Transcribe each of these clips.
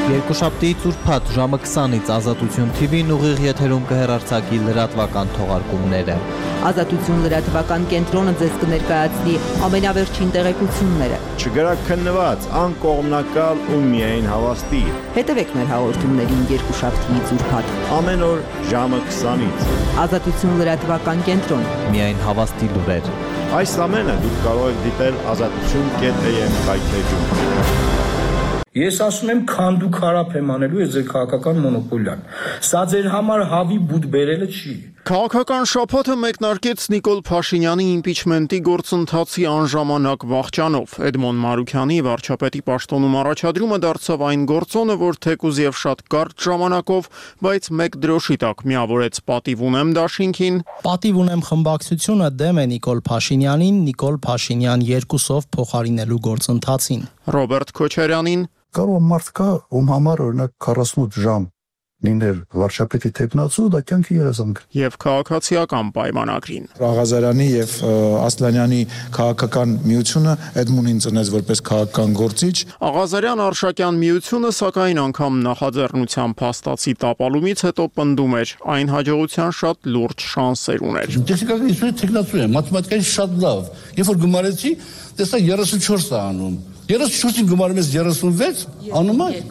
Երկուշաբթիից ուրբաթ ժամը 20-ից Ազատություն TV-ն ուղիղ եթերում կհեռարձակի լրատվական թողարկումները։ Ազատություն լրատվական կենտրոնը ձեզ կներկայացնի ամենավերջին տեղեկությունները։ Չգրաքննված, անկողմնակալ ու միայն հավաստի։ Հետևեք մեր հաղորդումներին երկուշաբթիից ուրբաթ։ Ամեն օր ժամը 20-ից։ Ազատություն լրատվական կենտրոն։ Միայն հավաստի լուրեր։ Այս ամենը դուք կարող եք դիտել azatutun.am կայքեջում։ Ես ասում եմ քանդու քարափ եմ անելու ես ձեր քաղաքական մոնոպոլիան։ Սա ձեր համար հավի բուտ բերելը չի։ Քաղաքական շաբաթը մեկնարկեց Նիկոլ Փաշինյանի իմպիչմենտի գործընթացի անժամանակ վախճանով։ Էդմոն Մարուքյանի վարչապետի պաշտոնում առաջադրումը դարձավ այն գործոնը, որ թեկուզ եւ շատ կարճ ժամանակով, բայց մեկ դրոշի տակ միավորեց պատիվ ունեմ դաշինքին։ Պատիվ ունեմ խմբակցությունը դեմ է Նիկոլ Փաշինյանին, Նիկոլ Փաշինյան 2-ով փոխարինելու գործընթացին։ Ռոբերտ Քոչարյանին Կարող մարդ կա, ում համար օրինակ 48 ժամ լիներ վարչապետի թեկնածու, դա կյանքի երազանք։ Եվ քաղաքացիական պայմանագրին։ Աղազարյանի եւ Ասլանյանի քաղաքական միությունը Էդմոնին ծնեց որպես քաղաքական գործիչ։ Աղազարյան-Արշակյան միությունը սակայն անգամ նախաձեռնության փաստացի տապալումից հետո պնդում էր, այն հաջողության շատ լուրջ շանսեր ուներ։ Տեխնիկական ինստիտուտի թեկնածու է, մաթեմատիկայի շատ լավ։ Երբ որ գումարեցի, տեսա 34 է անում։ 34-ին գումարում ես 36, անում է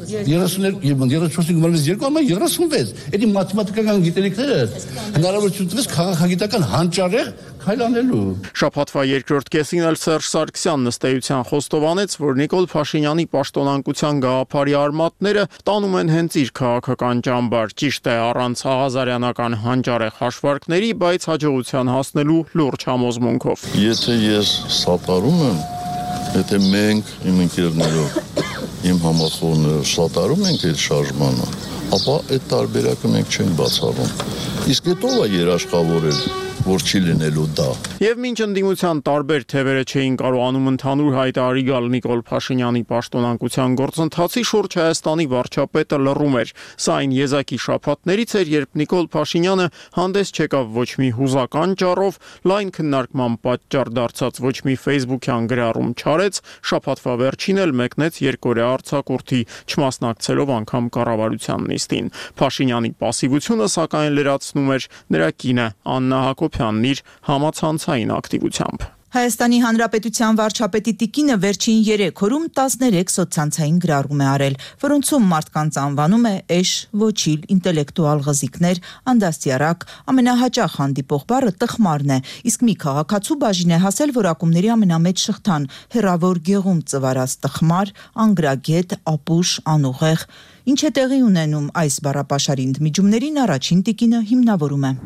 34-ին գումարում ես 2, անում է 36։ Էդի մաթեմատիկական գիտելիքները հնարավորություն տվեց քաղաքագիտական հանճարեղ քայլ անելու։ Շաբաթվա երկրորդ կեսին էլ Սերժ Սարգսյանն ըստ էության խոստովանեց, որ Նիկոլ Փաշինյանի պաշտոնանկության գաղափարի արմատները տանում են հենց իր քաղաքական ճամբար, ճիշտ է առանց աղազարյանական հանճարեղ հաշվարկների, բայց հաջողության հասնելու լուրջ համոզմունքով։ Եթե ես սատարում եմ, եթե մենք իմ ընկերներով, իմ համախոհներով սատարում ենք այդ շարժմանը, ապա այդ տարբերակը մենք չենք բացառում։ Իսկ այդ ով է երաշխավորել, որ չի լինելու դա։ Եվ մինչ ընդդիմության տարբեր թևերը չէին կարողանում ընդհանուր հայտարարի գալ Նիկոլ Փաշինյանի պաշտոնանկության գործընթացի շուրջ, Հայաստանի վարչապետը լռում էր։ Սա այն եզակի շաբաթներից էր, երբ Նիկոլ Փաշինյանը հանդես չեկավ ոչ մի հուզական ճառով, լայն քննարկման պատճառ դարձած ոչ մի ֆեյսբուքյան գրառում չարեց, շաբաթվա վերջին էլ մեկնեց երկօրյա արձակուրդի, չմասնակցելով անգամ կառավարության նիստին։ Փաշինյանի պասիվությունը սակայն լրացնում էր նրա կինը Աննա Հակոբյանն իր համացանցային ակտիվությամբ։ Հայաստանի Հանրապետության վարչապետի տիկինը վերջին 3 օրում 13 սոցցանցային գրառում է արել, որոնցում մարդկանց անվանում է էշ, ոչիլ, ինտելեկտուալ ղզիկներ, անդաստիարակ, ամենահաճախ հանդիպող բառը տխմարն է, իսկ մի քաղաքացու բաժին է հասել որակումների ամենամեծ շղթան՝ հեռավոր գեղում ծվարած տխմար, անգրագետ, ապուշ, անուղեղ։ Ինչ է տեղի ունենում այս բառապաշարի ընդմիջումներին առաջին տիկինը հիմնավորում է։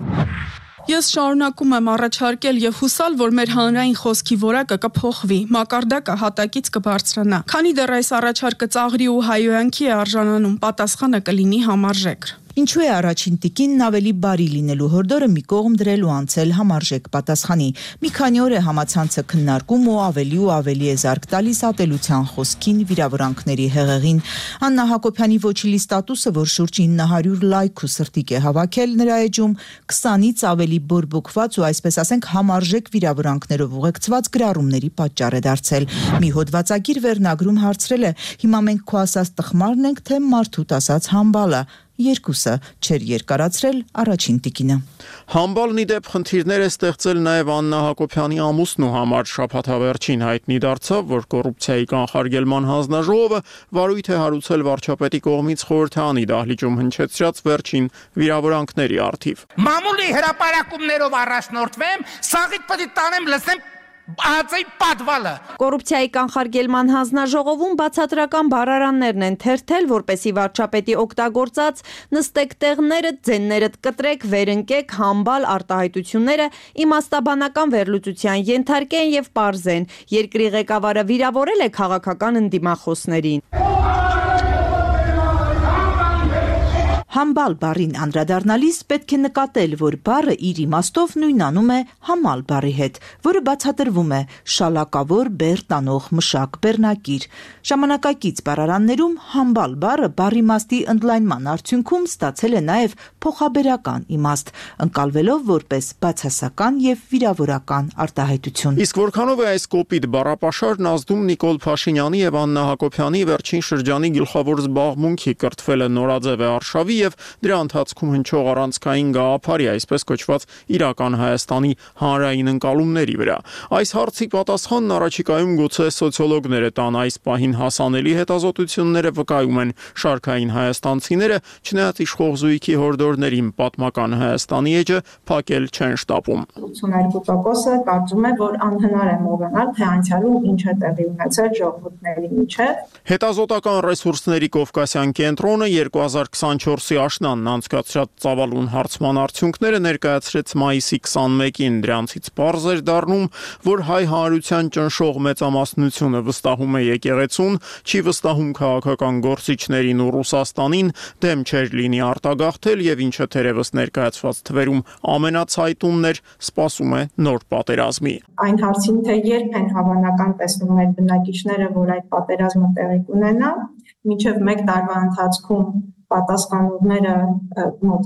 Ես շարունակում եմ առաջարկել եւ հուսալ, որ մեր հանրային խոսքի որակը կփոխվի, մակարդակը հատակից կբարձրանա։ Քանի դեռ այս առաջարկը ծաղրի ու հայոյանքի է արժանանում, պատասխանը կլինի համարժեք։ Ինչու է առաջին տիկինն ավելի բարի լինելու հորդորը մի կողմ դրելու անցել համարժեք պատասխանի։ Մի քանի օր է համացանցը քննարկում ու ավելի է զարկ տալիս ատելության խոսքին, վիրավորանքների հեղեղին։ Աննա Հակոբյանի ոչիլի ստատուսը, որ շուրջ 900 լայք ու սրտիկ է հավաքել նրա էջում, 20-ից ավելի բորբոքված ու այսպես ասենք համարժեք վիրավորանքներով ուղեկցված գրառումների պատճառ է դարձել։ Մի հոդվածագիր վերնագրում հարցրել է. հիմա մենք քո ասած տխմարն ենք, թե մարդուտ ասած համբալը։ Երկուսը չեր երկարացրել առաջին տիկինը։ Համբալն ի դեպ խնդիրներ է ստեղծել նաև Աննա Հակոբյանի ամուսնու համար։ Շաբաթավերջին հայտնի դարձավ, որ կոռուպցիայի կանխարգելման հանձնաժողովը վարույթ է հարուցել վարչապետի կողմից խորհրդարանի դահլիճում հնչեցրած վերջին վիրավորանքների առթիվ։ Մամուլի հրապարակումներով առաջնորդվեմ, սաղիթ պետք է տանեմ լսեմ Ածեի պատվալը։ Կոռուպցիայի կանխարգելման հանձնաժողովում բացատրական բառարաններն են թերթել, որպեսի վարչապետի օգտագործած նստեք տեղները, ձեններդ կտրեք, վերընկեք, համբալ արտահայտությունները իմաստաբանական վերլուծության ենթարկեն եւ պարզեն։ Երկրի ղեկավարը վիրավորել է քաղաքական ընդդիմախոսներին։ Համբալ բառին անդրադառնալիս պետք է նկատել, որ բառը իր իմաստով նույնանում է համալ բառի հետ, որը բացատրվում է շալակավոր բեռ տանող մշակ բեռնակիր։ Ժամանակակից բառարաններում համբալ բառը բառիմաստի ընդլայնման արդյունքում ստացել է նաև փոխաբերական իմաստ, ընկալվելով որպես բացասական եւ վիրավորական արտահայտություն։ Իսկ որքանով է այս կոպիտ բառապաշարն ազդում Նիկոլ Փաշինյանի եւ Աննա Հակոբյանի վերջին շրջանի գլխավոր զբաղմունքի կրթվելը նորաձև է արշավի եւ դրա ընթացքում հնչող առանցքային գաղափարի, այսպես կոչված իրական Հայաստանի հանրային ընկալումների վրա։ Այս հարցի պատասխանն առաջիկայում գուցե սոցիոլոգները տան, այս պահին հասանելի հետազոտությունները վկայում են շարքային հայաստանցիները, չնայած իշխող զույգի հորդորներին պատմական Հայաստանի էջը փակել չեն շտապում։ 82%-ը կարծում է, որ անհնար է մոռանալ, թե անցյալում ինչ է տեղի ունեցել ժողովուրդների միջև։ Հետազոտական ռեսուրսների Կովկասյան կենտրոնը 2024-ի աշնանն անցկացրած ծավալուն հարցման արդյունքները ներկայացրեց մայիսի 21-ին, դրանցից պարզ էր դառնում, որ հայ հանրության ճնշող մեծամասնությունը վստահում է եկեղեցուն, չի վստահում քաղաքական գործիչներին ու Ռուսաստանին, դեմ չէր լինի արտագաղթել եւ ինչը թերևս ներկայացված թվերում ամենացայտունն էր, սպասում է նոր պատերազմի։ Այն հարցին, թե երբ են հավանական տեսնում մեր բնակիչները, որ այդ պատերազմը տեղի կունենա, մինչև 1 տարվա ընթացքում պատասխանողները մոտ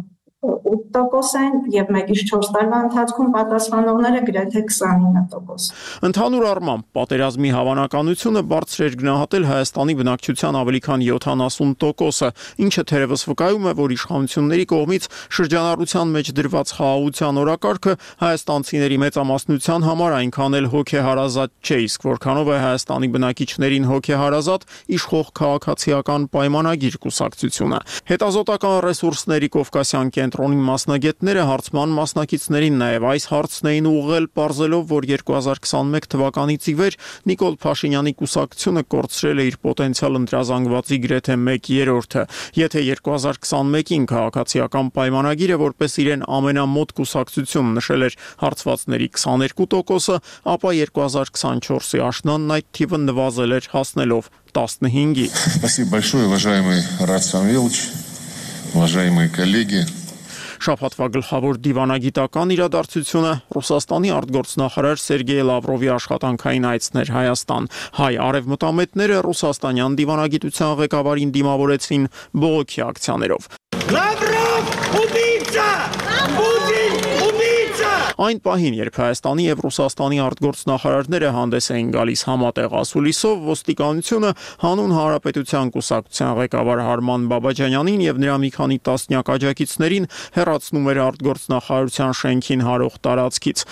28% են եւ 1-4 տարվա ընթացքում պատասխանողները գրեթե 29%։ Ընդհանուր առմամբ պատերազմի հավանականությունը բարձր էր գնահատել Հայաստանի բնակչության ավելի քան 70%-ը, ինչը թերևս վկայում է, որ իշխանությունների կողմից շրջանառության մեջ դրված խաղաղության օրակարգը հայաստանցիների մեծամասնության համար այնքան էլ հոգեհարազատ չէ, իսկ որքանով է Հայաստանի բնակիչներին հոգեհարազատ իշխող քաղաքացիական պայմանագիր կուսակցությունը։ Հետազոտական ռեսուրսների Կովկասյան կենտրոնի մասնագետները հարցման մասնակիցներին նաև այս հարցն էին ուղղել, պարզելով, որ 2021 թվականից ի վեր Նիկոլ Փաշինյանի կուսակցությունը կորցրել է իր պոտենցիալ ընտրազանգվածի գրեթե 1/3-ը։ Եթե 2021-ին քաղաքացիական պայմանագիրը որպես իրեն ամենամոտ կուսակցություն նշել էր հարցվածների 22%-ը, ապա 2024-ի աշնանն այդ թիվը նվազել էր հասնելով 15-ի։ Спасибо большое, уважаемый Рад Самвелович, уважаемые коллеги. Շաբաթվա գլխավոր դիվանագիտական իրադարձությունը Ռուսաստանի արտգործնախարար Սերգեյ Լավրովի աշխատանքային այցն էր Հայաստան։ Հայ արևմտամետները ռուսաստանյան դիվանագիտության ղեկավարին դիմավորեցին բողոքի ակցիաներով։ Լավրով, убийца! Պուտին, убийца! Այն պահին, երբ Հայաստանի եւ Ռուսաստանի արտգործնախարարները հանդես էին գալիս համատեղ ասուլիսով, ոստիկանությունը հանուն Հանրապետության կուսակցության ղեկավար Հարման Բաբաջանյանին եւ նրա մի քանի տասնյակ աջակիցներին հեռացնում էր արտգործնախարարության շենքին հարող տարածքից։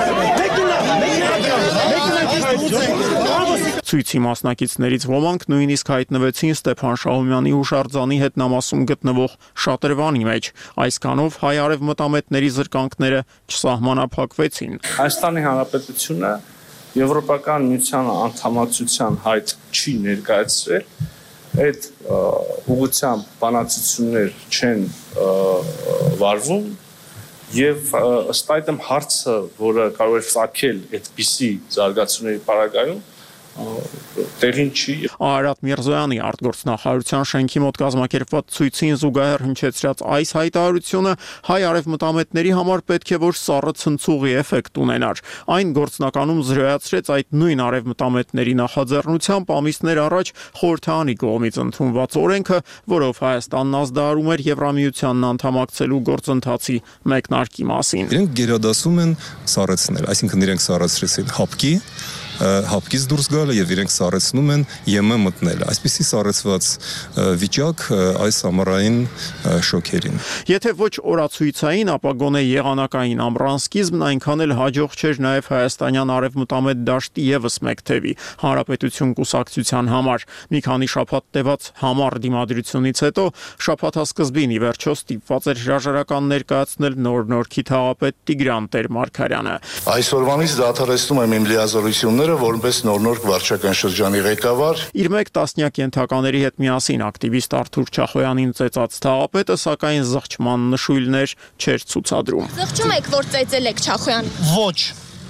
Ցույցի մասնակիցներից ոմանք նույնիսկ հայտնվեցին Ստեփան Շահումյանի հուշարձանի հետնամասում գտնվող շատրվանի մեջ։ Այսքանով հայ արևմտամետների զրկանքները չսահմանափակվեցին։ Հայաստանի Հանրապետությունը Եվրոպական միության անդամակցության հայտ չի ներկայացրել, այդ ուղղությամբ բանակցություններ չեն վարվում եւ ըստ այդմ հարցը, որը կարող է ծագել այդպիսի զարգացումների պարագայում, տեղին չի։ Արարատ Միրզոյանի արտգործնախարարության շենքի մոտ կազմակերպված ցույցին զուգահեռ հնչեցրած այս հայտարարությունը հայ արևմտամետների համար պետք է որ սառը ցնցուղի էֆեկտ ունենար։ Այն գործնականում զրոյացրեց այդ նույն արևմտամետների նախաձեռնությամբ ամիսներ առաջ խորհրդարանի կողմից ընդունված օրենքը, որով Հայաստանն ազդարարում էր Եվրամիությանն անդամակցելու գործընթացի մեկնարկի մասին։ Իրենք գերադասում են սառեցնել, այսինքն իրենք սառեցրեցին հապկից դուրս գալը եւ իրենք սառեցնում են ԵՄ մտնել։ Այսպիսի սառեցված վիճակ այս ամառային շոկերին։ Եթե ոչ օրացույցային, ապա գոնե եղանակային ամռան սկիզբն այնքան էլ հաջող չէր նաեւ հայաստանյան արևմտամետ դաշտի եւս մեկ թևի Հանրապետություն կուսակցության համար։ Մի քանի շաբաթ տևած համառ դիմադրությունից հետո շաբաթասկզբին ի վերջո ստիպված էր հրաժարական ներկայացնել նոր-նորքի թաղապետ Տիգրան Տեր-Մարգարյանը։ Այսօրվանից դադարեցնում եմ իմ լիազորությունները որպես նոր-նոր վարչական շրջանի ղեկավար։ Իր մեկ տասնյակ ենթակաների հետ միասին ակտիվիստ Արթուր Չախոյանին ծեծած թաղապետը սակայն զղջման նշույլներ չէր ցուցադրում։ Զղջում եք, որ ծեծել եք Չախոյանին։ Ոչ։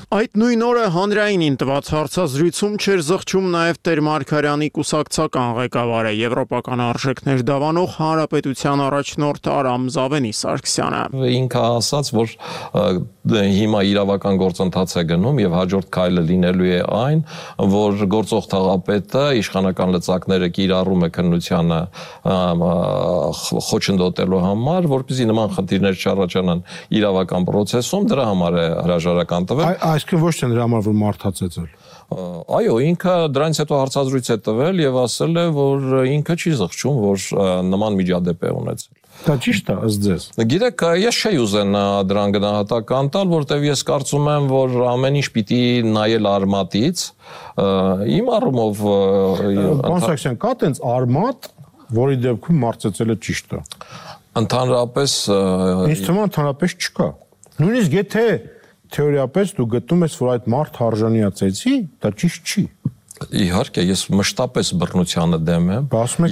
Այդ նույն օրը հանրայինին տված հարցազրույցում չէր զղջում նաև Տեր-Մարգարյանի կուսակցական ղեկավարը Եվրոպական արժեքներ դավանող Հանրապետության առաջնորդ Արամ Զավենի Սարգսյանը։ Ինքը ասաց, որ հիմա իրավական գործընթաց է գնում եւ հաջորդ քայլը լինելու է այն, որ գործող թղապետը իշխանական լծակները կիրառում է քննությանը խոչընդոտելու համար, որպեսզի նման խնդիրներ չառաջանան իրավական process-ում, դրա համար է հրաժարական տվել։ Այսինքն ոչ թե նրա համար որ մարդացեցել։ Այո, ինքը դրանից հետո հարցազրույց է տվել եւ ասել է, որ ինքը չի զղջում, որ նման միջադեպ է ունեցել։ Դա ճիշտ է, ըստ ձեզ։ Գիտեք, ես չէի ուզենա դրան գնահատական տալ, որտեղ ես կարծում եմ, որ ամեն ինչ պիտի նայել արմատից, իմ առումով Պարոն Սարգսյան, կա տենց արմատ, որի դեպքում մարդացելը ճիշտ է։ Ընդհանրապես ինձ թվում է ընդհանրապես չկա։ Նույնիսկ եթե թեորիապես դու գտնում ես, որ այդ մարդ արժանիացեցի, դա ճիշտ չի։ Իհարկե, ես մշտապես բռնությանը դեմ եմ։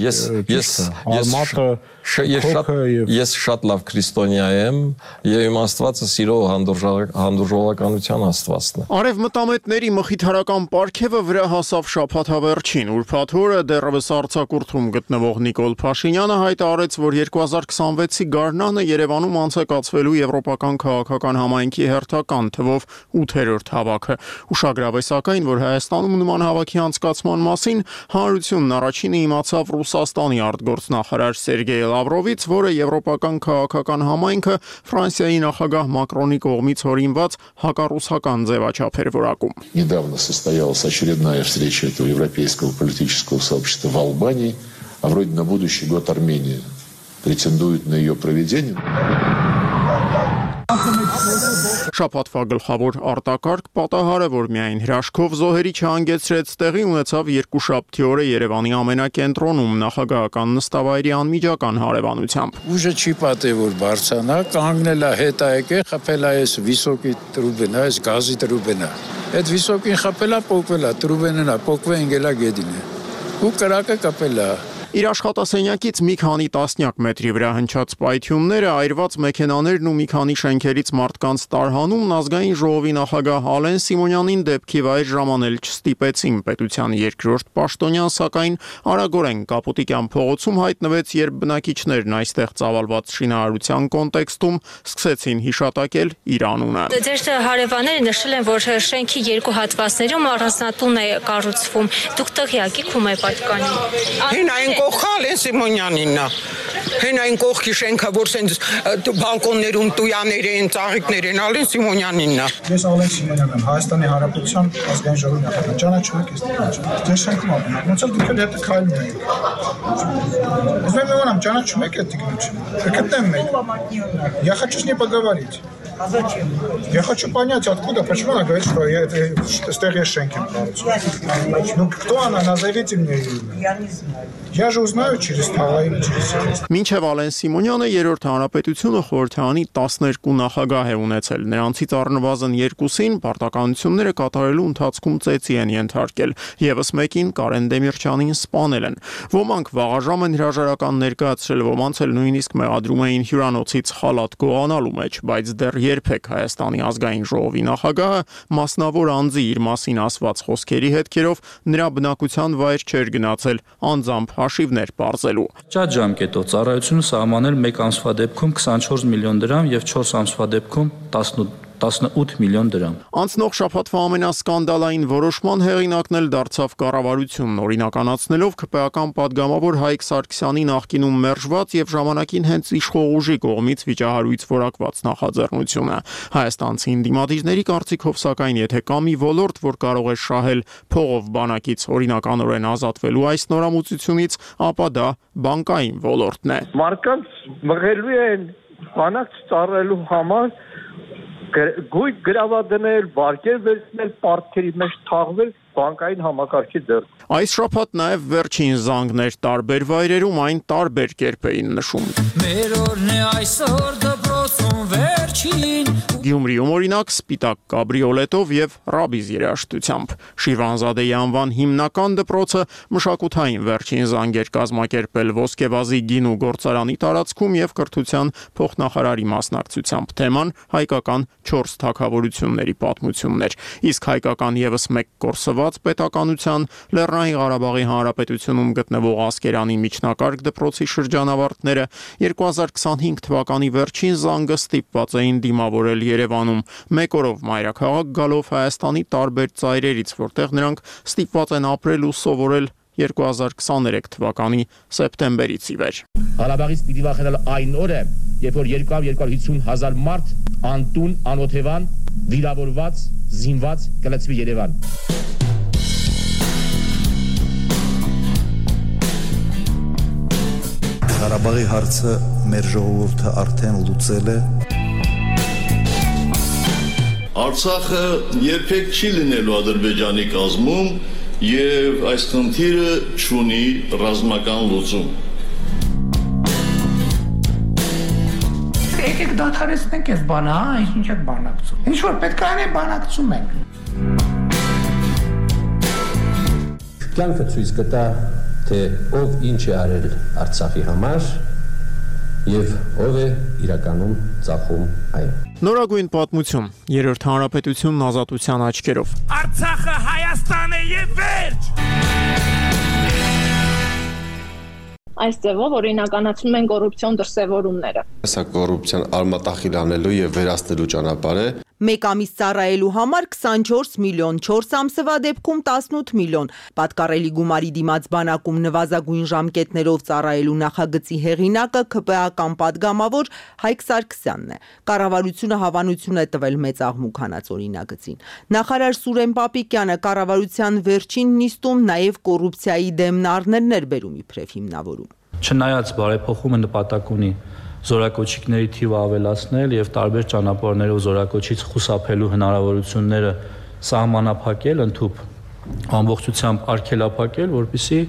Ես շատ լավ քրիստոնյա եմ, եւ իմ Աստվածը սիրո հանդուրժողականության Աստվածն է։ Արևմտամետների մխիթարական պարգևը վրա հասավ շաբաթավերջին։ Ուրբաթ օրը դեռևս արձակուրդում գտնվող Նիկոլ Փաշինյանը հայտարարեց, որ 2026-ի գարնանը Երևանում անցկացվելու եվրոպական քաղաքական համայնքի հերթական թվով 8-րդ հավաքը։ Ուշագրավ է սակայն, որ Հայաստանում նման հավաքի անցկացման մասին հանրությունն առաջինը իմացավ Ռուսաստանի արտգործնախարար Սերգեյ Լավրովից, որը եվրոպական քաղաքական համայնքը Ֆրանսիայի նախագահ Մակրոնի կողմից հորինված հակառուսական ձևաչափ էր որակում։ Недавно состоялась очередная встреча этого европейского политического сообщества в Албании, а вроде на будущий год Армения претендует на ее проведение. Շաբաթվա գլխավոր արտակարգ պատահարը, որ միայն հրաշքով զոհերի չհանգեցրեց, տեղի ունեցավ երկուշաբթի օրը Երևանի ամենակենտրոնում նախագահական նստավայրի անմիջական հարևանությամբ։ Ուժը չի պատե որ բարձանա, կանգնել է հետ եկե, խփել է այս վիսոկի տրուբենա, այս գազի տրուբենա։ Այդ վիսոկին խփել է, պոկվել է, տրուբենն է, պոկվել ընկել է գեդին։ Ու կրակը կապել է։ Իր աշխատասենյակից մի քանի տասնյակ մետրի վրա հնչած պայթյունները, այրված մեքենաներն ու մի քանի շենքերից մարդկանց տարհանումն ազգային ժողովի նախագահ Ալեն Սիմոնյանին դեպքի վայր ժամանել չստիպեցին։ Պետության երկրորդ պաշտոնյան, սակայն արագորեն Կապուտիկյան փողոցում հայտնվեց, երբ բնակիչներն այստեղ ծավալված շինարարության կոնտեքստում սկսեցին հիշատակել իր անունը։ Ձեր հարևանները նշել են, որ շենքի երկու հատվածներում առանձնատուն է կառուցվում։ Դուք տեղյակ եք ում է պատկանի։ Ալեն Սիմոնյանինն է։ Հեն այն կողքի շենքը, որ սենց բալկոններում տույաներ են, ծաղիկներ են, Ալեն Սիմոնյանինն է։ Ես Ալեն Սիմոնյանն եմ, Հայաստանի Հանրապետության ազգային ժողովի նախագահ։ Ճանաչում եք ես։ Ձեր շենքում ապրում եք։ Ոնց էլ դուք էլ հետը քայլում եք։ Ես մենամ ճանաչում եք այդ տիկնությունը։ Կգտնեմ մեկ։ Я хочу с ней поговорить. А зачем? Я хочу понять, откуда, почему она говорит, что с ТГ Шенкин. Ну, кто она? Назовите мне ее. Я не знаю. Я же узнаю через слова или через сердце. Մինչև Ալեն Սիմոնյանը երրորդ հանրապետությունը խորհրդանի 12 նախագահ է ունեցել։ Նրանցից առնվազն 2-ին պարտականությունները կատարելու ընթացքում ծեծի են ենթարկել, եւս մեկին Կարեն Դեմիրճյանին սպանել են։ Ոմանք վաղաժամ են հրաժարական ներկայացրել, ոմանց էլ նույնիսկ մեղադրում էին հյուրանոցից խալաթ գողանալու մեջ, բայց դեռ երբեք Հայաստանի ազգային ժողովի նախագահը մասնավոր անձի իր մասին ասված խոսքերի հետքերով նրա բնակության վայր չէր գնացել անձամբ հաշիվներ բարձելու։ Շատ ժամկետով ծառայությունը սահմանել 1 ամսվա դեպքում 24 միլիոն դրամ եւ 4 ամսվա դեպքում 18 միլիոն դրամ։ Անցնող շաբաթվա ամենասկանդալային որոշման հեղինակն էլ դարձավ կառավարությունն, օրինականացնելով ԿՊԱ-ական падգամավոր Հայկ Սարգսյանի նախկինում մերժված եւ ժամանակին հենց իշխող ուժի կողմից վիճահարույց որակված նախաձեռնությունը։ Հայաստանցի ընդդիմադիրների կարծիքով, սակայն, եթե կա մի ոլորտ, որ կարող է շահել փողով բանակից օրինականորեն ազատվելու այս նորամուծությունից, ապա դա բանկային ոլորտն է։ Մարդկանց մղելու են բանակ ծառայելու համար գույք գրավադնել, վարկեր վերցնել, պարտքերի մեջ թաղվել բանկային համակարգի դեր։ Այս շաբաթ նաև վերջին զանգներ տարբեր վայրերում այն տարբեր կերպ էին նշում։ Մեր օրն է այսօր դպրոց Գյումրիում օրինակ սպիտակ կաբրիոլետով եւ ռաբիզ երաժշտությամբ։ Շիրվանզադեի անվան հիմնական դպրոցը մշակութային վերջին զանգեր կազմակերպել Ոսկեվազի գինու գործարանի տարածքում եւ կրթության փոխնախարարի մասնակցությամբ։ Թեման հայկական 4 թագավորությունների պատմություններ։ Իսկ հայկական եւս մեկ կորսված պետականության Լեռնային Ղարաբաղի Հանրապետությունում գտնվող Ասկերանի միջնակարգ դպրոցի շրջանավարտները 2025 թվականի վերջին զանգը ստիպված էին դիմավորել Երևանում, մեկ օրով մայրաքաղաք գալով Հայաստանի տարբեր ծայրերից, որտեղ նրանք ստիպված են ապրել ու սովորել 2023 թվականի սեպտեմբերից ի վեր։ Ղարաբաղից պիտի վախենալ այն օրը, երբ որ 250 հազար մարդ անտուն, անօթևան, վիրավորված, զինված կլցվի Երևան։ Ղարաբաղի հարցը մեր ժողովուրդը արդեն լուծել է։ Արցախը երբեք չի լինելու Ադրբեջանի կազմում եւ այս խնդիրը չունի ռազմական լուծում։ Եկեք դադարեցնենք այս բանը, հա, ինչ եք բանակցում։ Ինչ որ պետք է անենք, բանակցում ենք։ Կյանքը ցույց կտա, թե ով ինչ է արել Արցախի համար եւ ով է իրականում ծախում այն։ Նորագույն պատմություն, Երրորդ հանրապետությունն ազատության աչքերով։ Արցախը Հայաստան է եւ վերջ։ Այս ձևով օրինականացնում են կոռուպցիոն դրսևորումները։ Սա կոռուպցիան արմատախիլ անելու եւ վերացնելու ճանապարհ է։ Մեկ ամիս ծառայելու համար 24 միլիոն, 4 ամսվա դեպքում 18 միլիոն։ Պատկառելի գումարի դիմաց բանակում նվազագույն ժամկետներով ծառայելու նախագծի հեղինակը ՔՊԱ-կան падգամավոր Հայկ Սարգսյանն է։ Կառավարությունը հավանություն է տվել մեծ աղմուկ հանած օրինագծին։ Նախարար Սուրեն Պապիկյանը կառավարության վերջին նիստում նաև կոռուպցիայի դեմ նարներն էր բերում իբրև հիմնավորում։ Չնայած բարեփոխումը նպատակ ունի զորակոչիկների թիվը ավելացնել եւ տարբեր ճանապարհներով զորակոչից խուսափելու հնարավորությունները սահմանափակել, ընդհուպ ամբողջությամբ արգելափակել, որպեսզի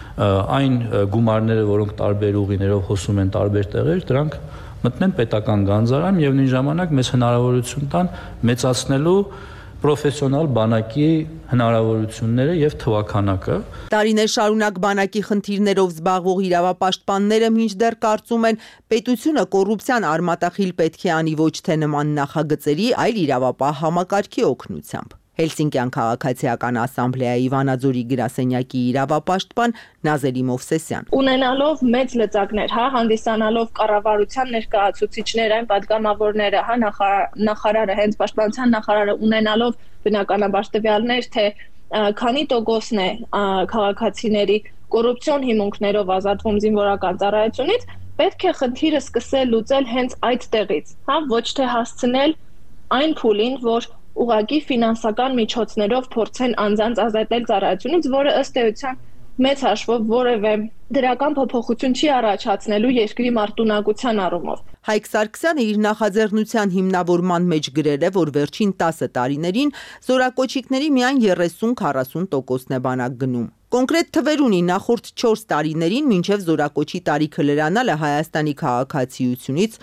այն գումարները, որոնք տարբեր ուղիներով հոսում են տարբեր տեղեր, դրանք մտնեն պետական գանձարան եւ նույն ժամանակ մեզ հնարավորություն տան մեծացնելու պրոֆեսիոնալ բանակի հնարավորությունները եւ թվականակը։ Տարիներ շարունակ բանակի խնդիրներով զբաղվող իրավապաշտպանները մինչդեռ կարծում են, պետությունը կոռուպցիան արմատախիլ պետք է անի ոչ թե նման նախագծերի, այլ իրավապահ համակարգի օգնությամբ։ Հելսինկյան քաղաքացիական ասամբլեայի Վանաձորի գրասենյակի իրավապաշտպան Նազելի Մովսեսյան։ Ունենալով մեծ լծակներ, հա, հանդիսանալով կառավարության ներկայացուցիչներ, այն падգամավորները, հա, նախարարը, հենց պաշտպանության նախարարը ունենալով բնականաբար տվյալներ, թե քանի տոկոսն է քաղաքացիների կոռուպցիոն հիմունքներով ազատվում զինվորական ծառայությունից, պետք է խնդիրը սկսել լուծել հենց այդ տեղից, հա, ոչ թե հասցնել այն փուլին, որ ուղղակի ֆինանսական միջոցներով փորձեն անձանց ազատել ծառայությունից, որը ըստ էության մեծ հաշվով որևէ դրական փոփոխություն չի առաջացնելու երկրի մարտունակության առումով։ Հայկ Սարգսյանը իր նախաձեռնության հիմնավորման մեջ գրել է, որ վերջին 10 տարիներին զորակոչիկների միայն 30-40%-ն է բանակ գնում։ Կոնկրետ թվեր ունի նախորդ 4 տարիներին մինչև զորակոչի տարիքը լրանալը Հայաստանի քաղաքացիությունից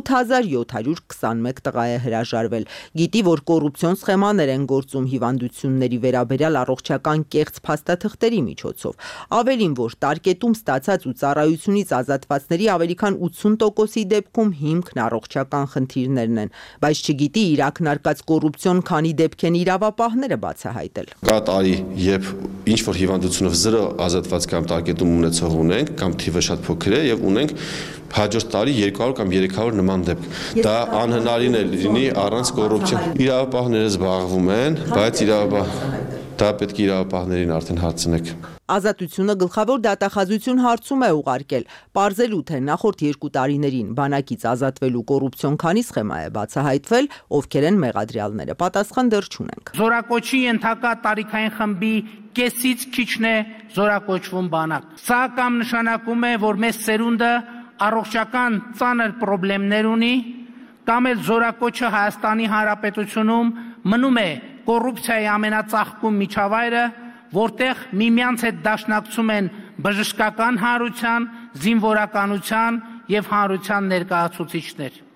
8721 տղա է հրաժարվել։ Գիտի, որ կոռուպցիոն սխեմաներ են գործում հիվանդությունների վերաբերյալ առողջական կեղծ փաստաթղթերի միջոցով։ Ավելին, որ տարկետում ստացած ու ծառայությունից ազատվածների ավելի քան 80%-ի դեպքում հիմքն առողջական խնդիրներն են, բայց չգիտի իր ակնարկած կոռուպցիոն քանի դեպք են իրավապահները բացահայտել։ Կա տարի, երբ ինչ որ հիվանդությունով 0 ազատված կամ տարկետում ունեցող ունենք, կամ թիվը շատ փոքր է եւ ունենք հաջորդ տարի 200 կամ 300 նման դեպք։ Դա անհնարին է լինի առանց կոռուպցիա։ Իրավապահները զբաղվում են, բայց դա պետք է իրավապահներին արդեն հարցնեք։ Ազատությունը գլխավոր դատախազություն հարցում է ուղարկել, պարզելու թե նախորդ 2 տարիներին բանակից ազատվելու կոռուպցիոն քանի սխեմա է բացահայտվել, ովքեր են մեղադրյալները, պատասխան դեռ չունենք։ Զորակոչի ենթակա տարիքային խմբի կեսից քիչն է զորակոչվում բանակ։ Սա կամ նշանակում է, որ մեծ սերունդը առողջական ծանր խնդիրներ ունի, կամ էլ զորակոչը Հայաստանի Հանրապետությունում մնում է կոռուպցիայի ամենածաղկում միջավայրը, որտեղ միմյանց հետ դաշնակցում են բժշկական հանրության, զինվորականության եւ հանրության ներկայացուցիչներ։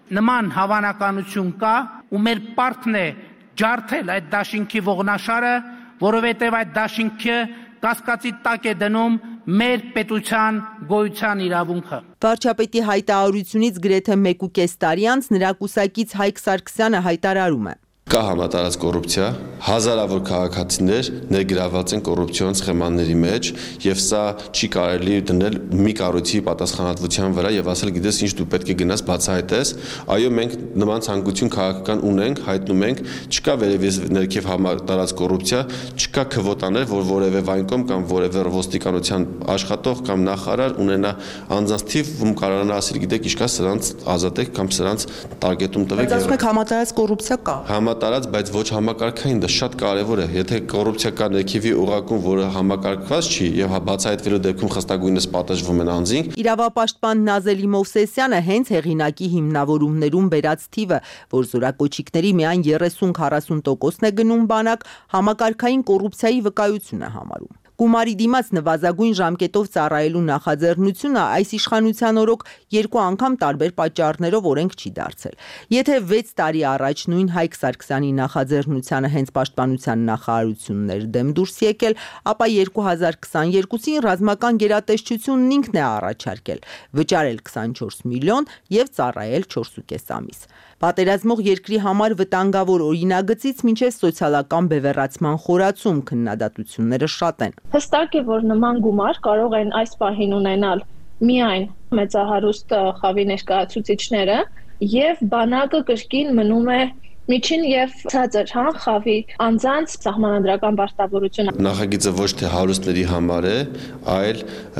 Նման հավանականություն կա ու մեր պարտքն է ջարդել այդ դաշինքի ողնաշարը, որովհետև այդ դաշինքը կասկածի տակ է դնում մեր պետության գոյության իրավունքը։ Վարչապետի հայտարարությունից գրեթե 1.5 տարի անց նրա կուսակից Հայկ Սարգսյանը հայտարարում է. Կա համատարած կոռուպցիա, հազարավոր քաղաքացիներ ներգրավված են կոռուպցիոն սխեմաների մեջ, եւ սա չի կարելի դնել մի կառույցի պատասխանատվության վրա եւ ասել գիտես ինչ դու պետք է գնաս բացահայտես, այո մենք նման ցանկություն քաղաքական ունենք, հայտնում ենք, չկա վերևից ներքև համատարած կոռուպցիա, չկա քվոտաներ, որ որևէ վայնկոմ կամ որևէ ոստիկանության աշխատող կամ նախարար ունենա անձանց թիվ, ում կարողանա ասել գիտեք ինչքա սրանց ազատեք կամ սրանց տարգետում տվեք։ Բայց ասում եք համատարած կոռուպցիա կա։ Տարած, բայց ոչ համակարգային, դա շատ կարևոր է։ Եթե կոռուպցիա կա ներքևի օղակում, որը համակարգված չի եւ բացահայտվելու դեպքում խստագույնս պատժվում են անձին։ Իրավապաշտպան Նազելի Մովսեսյանը հենց հեղինակի հիմնավորումներում բերած թիվը, որ զորակոչիկների միայն 30-40%-ն է գնում բանակ, համակարգային կոռուպցիայի վկայություն է համարում։ Գումարի դիմաց նվազագույն ժամկետով ծառայելու նախաձեռնությունը այս իշխանության օրոք 2 անգամ տարբեր պատճառներով օրենք չի դարձել։ Եթե 6 տարի առաջ նույն Հայկ Սարգսյանի նախաձեռնությանը հենց պաշտպանության նախարարությունն էր դեմ դուրս եկել, ապա 2022-ին ռազմական գերատեսչությունն ինքն է առաջարկել վճարել 24 միլիոն եւ ծառայել 4.5 ամիս։ Պատերազմող երկրի համար վտանգավոր օրինագծից մինչև սոցիալական բևեռացման խորացում քննադատությունները շատ են։ Հստակ է, որ նման գումար կարող են այս պահին ունենալ միայն մեծահարուստ խավի ներկայացուցիչները եւ բանակը կրկին մնում է միջին եւ ցածր խավի անձանց սահմանադրական պարտավորությունը։ Նախագիծը ոչ թե հարուստների համար է, այլ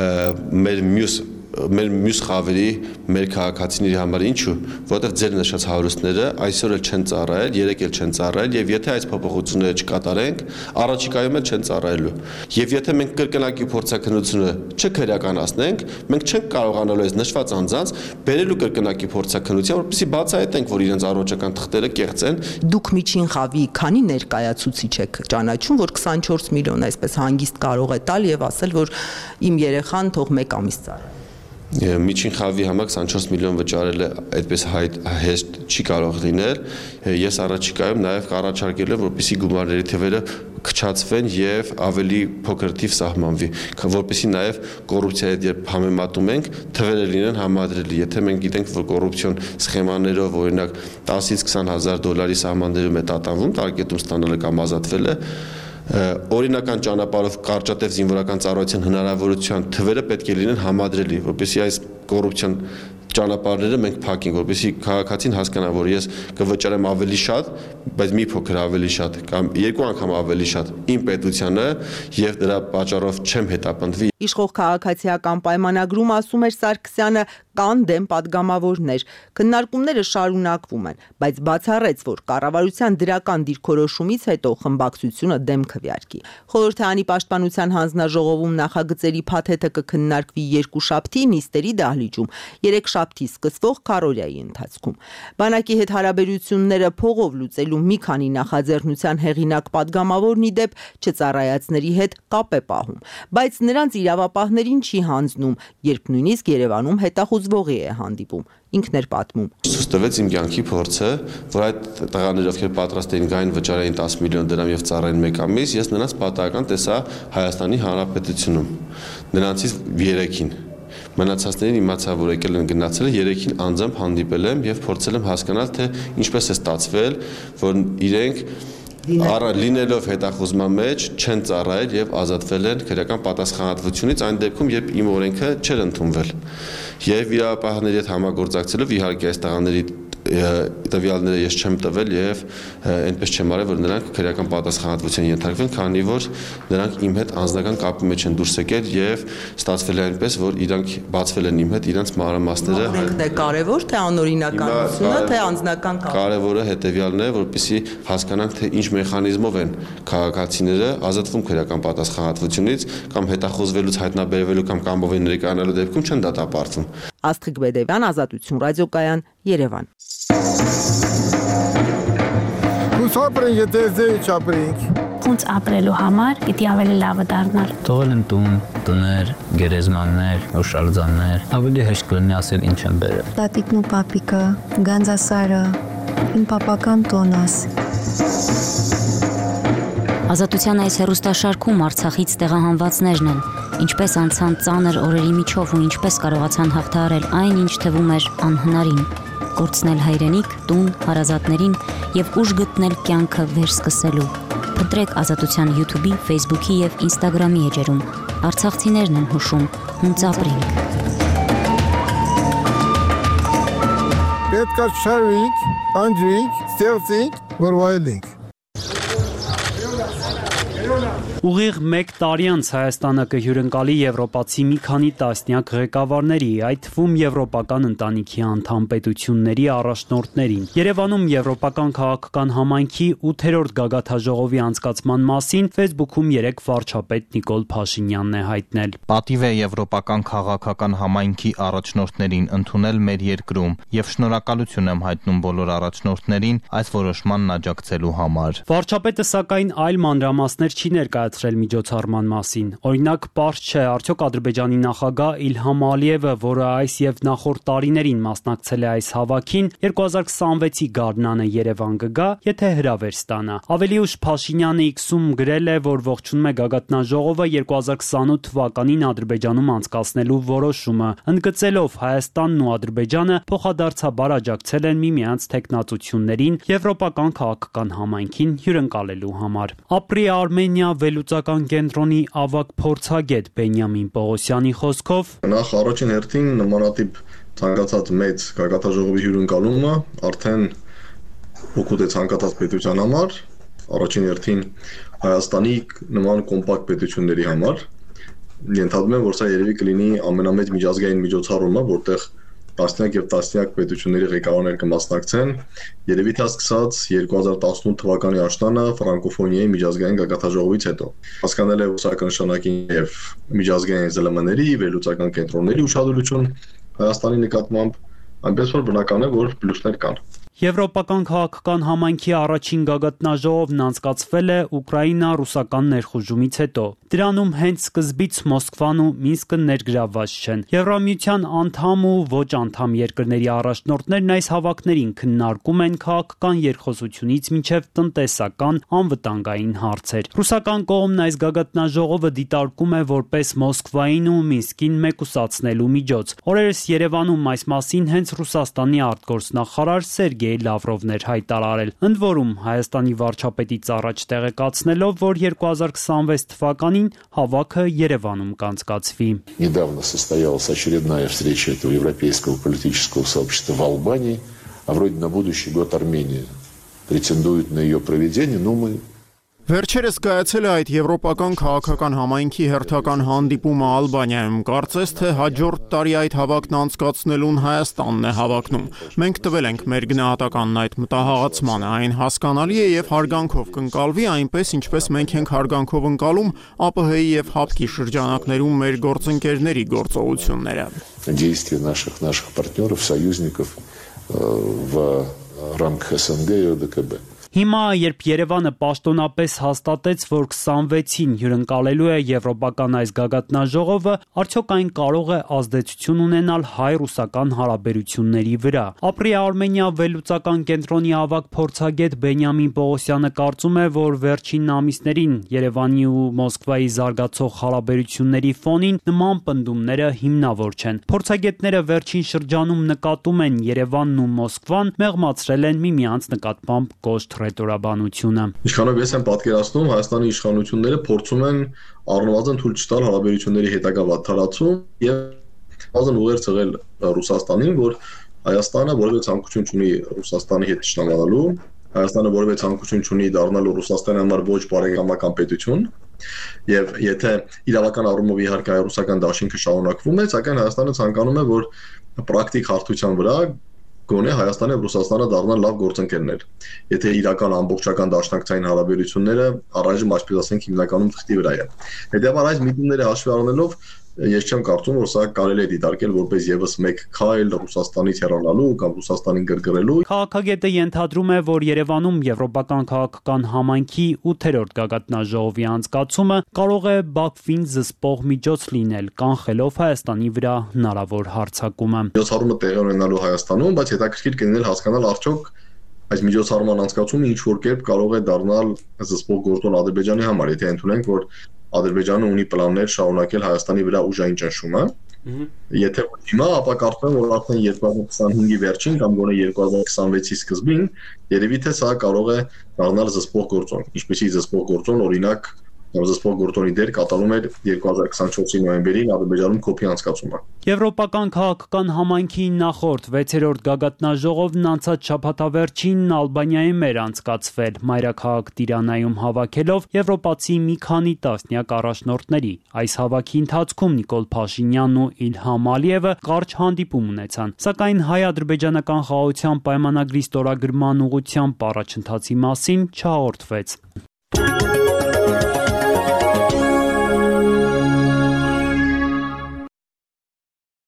մեր մյուս խավերի, մեր քաղաքացիների համար ինչու, որտեղ ձեր նշած հարուստները այսօր էլ չեն ծառայել, երեկ էլ չեն ծառայել եւ եթե այս փոփոխությունները չկատարենք, առաջիկայում էլ չեն ծառայելու։ Եվ եթե մենք կրկնակի փորձաքննությունը չքրեականացնենք, մենք չենք կարողանալու այս նշված անձանց բերելու կրկնակի փորձաքննության, որպեսզի բացահայտենք, որ իրենց առողջական թղթերը կեղծ են։ Դուք միջին խավի քանի ներկայացուցիչ եք ճանաչում, որ 24 միլիոն այսպես հանգիստ կարող է տալ եւ ասել, որ իմ երեխան թող 1 ամիս ծառայ։ Միջին խավի համար 24 միլիոն վճարելը այդպես հեշտ չի կարող լինել։ Ես առաջիկայում նաև կառաջարկել եմ, որպեսզի գումարների թվերը քչացվեն եւ ավելի փոքր թիվ սահմանվի, որպեսզի նաև կոռուպցիայի երբ համեմատում ենք, թվերը լինեն համադրելի։ Եթե մենք գիտենք, որ կոռուպցիոն սխեմաներով օրինակ 10-ից 20,000 դոլարի սահմաններում է տատանվում, տարգետում ստանալը կամ ազատվելը, օրինական ճանապարհով կարճատև զինվորական ծառայության հնարավորության թվերը պետք է լինեն համադրելի, որպեսզի այս կոռուպցիոն ճանապարհները մենք փակենք, որպեսզի քաղաքացին հասկանա, որ ես կվճարեմ ավելի շատ, բայց մի փոքր ավելի շատ կամ 2 անգամ ավելի շատ իմ պետությանը եւ դրա պատճառով չեմ հետապնդվի։ Իշխող քաղաքացիական պայմանագրում ասում էր Սարգսյանը կան դեմ падգամավորներ։ Քննարկումները շարունակվում են, բայց բացառեց, որ կառավարության դրական դիրքորոշումից հետո խմբակցությունը դեմ քվեարկի։ Խորհրդարանի պաշտպանության հանձնաժողովում նախագծերի փաթեթը կքննարկվի 2 շաբթի նիստերի դահլիճում, 3 շաբթի սկսվող քարոզիայի ընթացքում։ Բանակի հետ հարաբերությունները փողով լուծելու մի քանի նախաձեռնության հեղինակ падգամավորն ի դեպ չծառայածների հետ կապ է պահում, բայց նրանց իրավապահներին չի հանձնում, երբ նույնիսկ Երևանում հետախուզվողի է հանդիպում։ Ինքն էր պատմում. Ցույց տվեց իմ կյանքի փորձը, որ այդ տղաները, ովքեր պատրաստ էին գային վճարային 10 միլիոն դրամ եւ ծառային 1 ամիս, ես նրանց պատահական տեսա Հայաստանի Հանրապետությունում։ Նրանցից 3-ին մնացածներին իմացա, որ եկել են գնացել, 3-ին անձամբ հանդիպել եմ եւ փորձել եմ հասկանալ, թե ինչպես է ստացվել, որ իրենք լինելով հետախուզման մեջ չեն ծառայել եւ ազատվել են քրեական պատասխանատվությունից այն դեպքում, երբ իմ օրենքը չէր ընդունվել։ Եվ իրավապահների հետ համագործակցելով իհարկե այս տղաների տվյալները ես չեմ տվել եւ այնպես չեմ արել, որ նրանք քրեական պատասխանատվության ենթարկվեն, քանի որ նրանք իմ հետ անձնական կապի մեջ են դուրս եկել եւ ստացվել է այնպես, որ իրանք բացվել են իմ հետ, իրանք մանրամասները։ Օրենքն է կարևոր, թե անօրինականությունը, թե անձնական կապը։ Կարևորը հետեւյալն է, որպեսզի հասկանանք, թե ինչ մեխանիզմով են քաղաքացիները ազատվում քրեական պատասխանատվությունից կամ հետախուզվելուց հայտնաբերվելու կամ կամովի ներկայանալու դեպքում չեն դատապարտվում։ Աստղիկ Բեդևյան, Ազատություն ռադիոկայան, Երևան։ Կուսապրենք, եթե ձեի չապրենք, փոխունց ապրելու համար պիտի ավելի լավը դառնար։ Թողել են տուն, տներ, գերեզմաններ, հուշարձաններ, ավելի հեշտ կլինի ասել ինչ են բերել։ Տատիկն ու պապիկը, Գանձասարը, իմ պապական տոնս։ Ազատության այս հեռուստաշարքում Արցախից տեղահանվածներն են, ինչպես անցան ծանր օրերի միջով ու ինչպես կարողացան հաղթահարել այն, ինչ թվում էր անհնարին, կորցնել հայրենիք, տուն, հարազատներին եւ ուժ գտնել կյանքը վերսկսելու։ Փնտրեք Ազատության YouTube-ի, Facebook-ի եւ Instagram-ի էջերում։ Արցախցիներն են հուշում, հունց ապրենք։ Պետք է շարվենք, անջրենք, ստեղծենք, որ վայելենք։ Ուղիղ 1 տարի անց Հայաստանը կհյուրընկալի եվրոպացի մի քանի տասնյակ ղեկավարների, այդ թվում եվրոպական ընտանիքի անդամ պետությունների առաջնորդներին։ Երևանում եվրոպական քաղաքական համայնքի 8-րդ գագաթաժողովի անցկացման մասին Facebook-ում 3 վարչապետ Նիկոլ Փաշինյանն է հայտնել։ Պատիվ է եվրոպական քաղաքական համայնքի առաջնորդներին ընդունել մեր երկրում եւ շնորհակալություն եմ հայտնում բոլոր առաջնորդներին այս որոշմանն աջակցելու համար։ Վարչապետը սակայն այլ մանրամասներ չի ներկայացրել միջոցառման մասին։ Օրինակ, պարզ չէ, արդյոք Ադրբեջանի նախագահ Իլհամ Ալիևը, որը այս եւ նախորդ տարիներին մասնակցել է այս հավաքին, 2026-ի գարնանը Երևան կգա, եթե հրավեր ստանա։ Ավելի ուշ Փաշինյանը X-ում գրել է, որ ողջունում է գագաթնաժողովը 2028 թվականին Ադրբեջանում անցկացնելու որոշումը, ընդգծելով Հայաստանն ու Ադրբեջանը փոխադարձաբար աջակցել են միմյանց թեկնածություններին եվրոպական քաղաքական համայնքին հյուրընկալելու համար։ Ապրի Արմենիա վերլուծական կենտրոնի ավագ փորձագետ Բենյամին Պողոսյանի խոսքով նախ առաջին հերթին նմանատիպ ցանկացած մեծ գագաթաժողովի հյուրընկալումը արդեն օգուտ է ցանկացած պետության համար, առաջին հերթին Հայաստանի նման կոմպակտ պետությունների համար։ Ենթադրում եմ, որ սա երևի կլինի ամենամեծ միջազգային միջոցառումը, որտեղ տասնյակ եւ տասնյակ պետությունների ղեկավարներ կմասնակցեն, երևի թե սկսած 2018 թվականի աշնանը ֆրանկոֆոնիայի միջազգային գագաթաժողովից հետո։ Հասկանալ է, որ սա կնշանակի եւ միջազգային ԶԼՄ-ների, վերլուծական կենտրոնների ուշադրություն Հայաստանի նկատմամբ, այնպես որ բնական է, որ պլյուսներ կան։ Եվրոպական քաղաքական համայնքի առաջին գագաթնաժողովն անցկացվել է Ուկրաինա-ռուսական ներխուժումից հետո։ Դրանում հենց սկզբից Մոսկվան ու Մինսկը ներգրավված չեն։ Եվրամիության անդամ ու ոչ անդամ երկրների առաջնորդներն այս հավաքներին քննարկում են քաղաքական երկխոսությունից մինչև տնտեսական անվտանգային հարցեր։ Ռուսական կողմն այս գագաթնաժողովը դիտարկում է որպես Մոսկվային ու Մինսկին մեկուսացնելու միջոց։ Օրերս Երևանում այս մասին հենց Ռուսաստանի արտգործնախարար Սերգեյ Լավրովն էր հայտարարել։ Ընդ որում Հայաստանի վարչապետից առաջ տեղեկացնելով, որ 2026 թվականին հավաքը Երևանում կանցկացվի։ Недавно состоялась очередная встреча этого европейского политического сообщества в Албании, а вроде на будущий год Армения претендует на ее проведение, но мы Վերջերս կայացել է այդ եվրոպական քաղաքական համայնքի հերթական հանդիպումը Ալբանիայում։ Կարծես թե հաջորդ տարի այդ հավաքն անցկացնելուն Հայաստանն է հավակնում։ Մենք տվել ենք մեր գնահատականն այդ մտահղացմանը, այն հասկանալի է եւ հարգանքով կընկալվի, այնպես ինչպես մենք ենք հարգանքով ընկալում ԱՊՀ-ի եւ ՀԱՊԿ-ի շրջանակներում մեր գործընկերների գործողությունները։ Действия наших партнеров, союзников в рамках СНГ и ОДКБ. Հիմա, երբ Երևանը պաշտոնապես հաստատեց, որ 26-ին հյուրընկալելու է եվրոպական այս գագաթնաժողովը, արդյոք այն կարող է ազդեցություն ունենալ հայ-ռուսական հարաբերությունների վրա։ Ապրի Արմենիա վերլուծական կենտրոնի ավագ փորձագետ Բենյամին Պողոսյանը կարծում է, որ վերջին ամիսներին Երևանի ու Մոսկվայի զարգացող հարաբերությունների ֆոնին նման պնդումները հիմնավոր չեն։ Փորձագետները վերջին շրջանում նկատում են Երևանն ու Մոսկվան մեղմացրել են միմյանց նկատմամբ կոշտ ռետորաբանությունը։ Ինչքանով ես եմ պատկերացնում, Հայաստանի իշխանությունները փորձում են առնվազն թույլ չտալ հարաբերությունների հետագա վատթարացում եւ բազան ուղեր ցղել Ռուսաստանին, որ Հայաստանը որևէ ցանկություն չունի Ռուսաստանի հետ ճշտամանալու, Հայաստանը որևէ ցանկություն չունի դառնալու Ռուսաստանի համար ոչ բարեկամական պետություն, եւ եթե իրավական առումով իհարկե ռուսական դաշինքը շարունակվում է, սակայն Հայաստանը ցանկանում է, որ պրակտիկ հարթության վրա գոնե Հայաստանը եւ Ռուսաստանը դառնան լավ գործընկերներ։ Եթե իրական ամբողջական դաշնակցային հարաբերությունները առայժմ, այսպես ասենք, հիմնականում թղթի վրա է։ Հետևաբար այս միտումները հաշվի առնելով ես չեմ կարծում, որ սա կարելի է դիտարկել որպես եւս մեկ քայլ Ռուսաստանից հեռանալու կամ Ռուսաստանին գրգռելու։ Քաղաքագետը ենթադրում է, որ Երևանում Եվրոպական քաղաքական համայնքի 8-րդ գագաթնաժողովի անցկացումը կարող է Բաքվին զսպող միջոց լինել, կանխելով Հայաստանի վրա հնարավոր հարձակումը։ Միջոցառումը տեղի ունենալու Հայաստանում, բայց հետաքրքիր կլիներ հասկանալ արդյոք այս միջոցառման անցկացումը ինչ որ կերպ կարող է դառնալ զսպող գործոն Ադրբեջանի համար, եթե ընդունենք, որ Ադրբեջանը ունի պլաններ շարունակել Հայաստանի վրա ուժային ճնշումը։ Եթե ոչ հիմա, ապա կարծում եմ, որ արդեն 2025-ի վերջին կամ գոնե 2026-ի սկզբին երևի թե սա կարող է դառնալ զսպող գործոն։ Ինչպեսի զսպող գործոն, օրինակ, զսպող գործոնի դեր կատարում էր 2024-ի նոյեմբերին Ադրբեջանում կոփի անցկացումը։ Եվրոպական քաղաքական համայնքի նախորդ 6-րդ գագաթնաժողովն անցած շաբաթավերջին Ալբանիայում էր անցկացվել, մայրաքաղաք Տիրանայում հավաքելով եվրոպացի մի քանի տասնյակ առաջնորդների։ Այս հավաքի ընթացքում Նիկոլ Փաշինյանն ու Իլհամ Ալիևը կարճ հանդիպում ունեցան, սակայն հայ-ադրբեջանական խաղաղության պայմանագրի ստորագրման ուղղությամբ առաջընթացի մասին չհաղորդվեց։